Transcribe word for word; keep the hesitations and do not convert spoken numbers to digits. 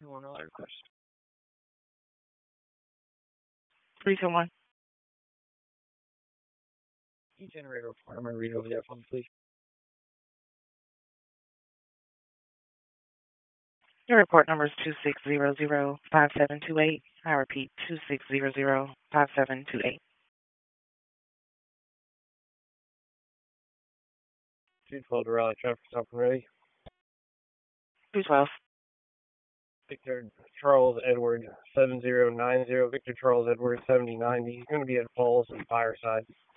One other request. three two one. Can you generate a report? I'm going to read over that phone, please. Your report number is two six zero zero five seven two eight. I repeat, two six zero zero five seven two eight. two twelve to Raleigh, traffic stop and ready. two twelve. Victor Charles Edward seven zero nine zero. Victor Charles Edward seventy ninety. He's going to be at Falls and Fireside.